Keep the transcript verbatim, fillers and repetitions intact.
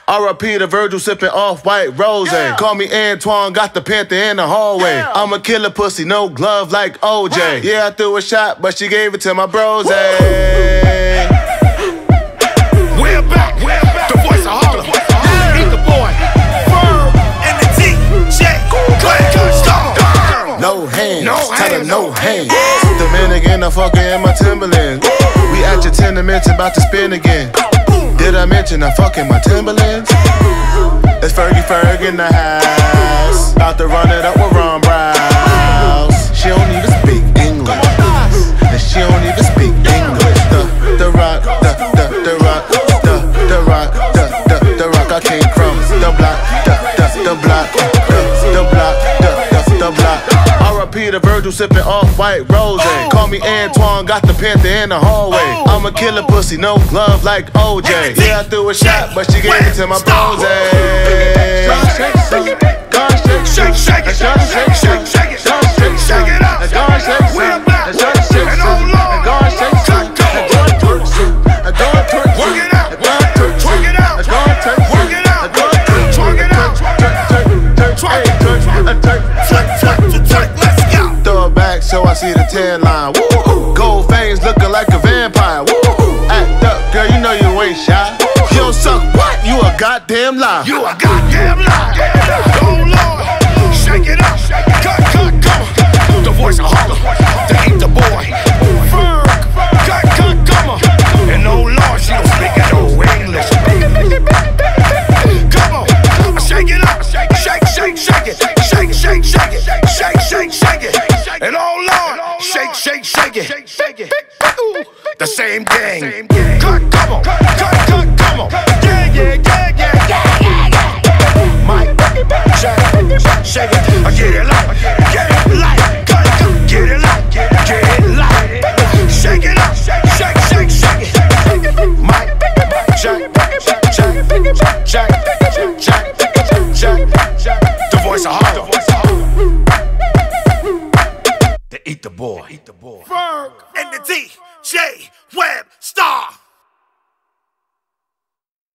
R I P to Virgil sipping off-white rose. Yeah. Call me Antoine, got the Panther in the hallway. Yeah. I'm a killer pussy, no glove like O J. Right. Yeah, I threw a shot, but she gave it to my bros. We're back, we're back. The voice of Harlem. Eat the boy. Ferg and the D J. No hands, no tell her hands. no hands. Dominican, I'm fucking in my Timberlands. We at your tenements, about to spin again. Did I mention I'm fucking my Timberlands? It's Fergie Ferg in the house. About to run it up with Ron Browse. She don't even speak English. And she don't even speak English. The, the rock, the, the, the rock, the, the rock, the, the, the rock. I came from the block, the, the, the block, the, the block, the, the, the block. R I P to Virgil sipping off-white rose. Oh. Call me Antoine, got the Panther in the hallway. Oh. I'm a killer pussy, no glove like O J. Yeah, I threw a shot, but she gave it to my bros. Shake, shake, shake, shake, shake it, shake, shake, shake, shake it, shake it up. We're back, and oh Lord, cut, cut, work it out, work it out, work it out, twerk it out, twerk it, flick, flick, to twerk, let's go. Throw it back so I see the tan line. Woo-hoo. Gold fangs looking like a vampire. Woo-hoo. Act up, girl, you know you ain't shy. You don't suck what? You a goddamn lie. You a goddamn lie. Oh Lord, shake it up, cut, cut, come on. The voice of Harlem, to eat the boy. Ferg, cut, cut, come on. And oh Lord, she don't speak no English. Come on, shake it up, shake, shake, shake, shake it, shake, shake, shake it, shake, shake, shake it. And oh Lord, shake, shake, shake it, shake it. The same gang. Cut, come on, cut, cut, come on. Yeah, yeah, yeah, yeah, yeah, yeah, yeah. Mike, shake, shake it, I get it light, get it light, cut, cut, get it light, get it light. Shake it up, shake, shake, shake, shake it. Mike, shake, shake, shake, shake, shake, shake. The voice of Harlem. To eat the boy. Ferg and the D J Web Star.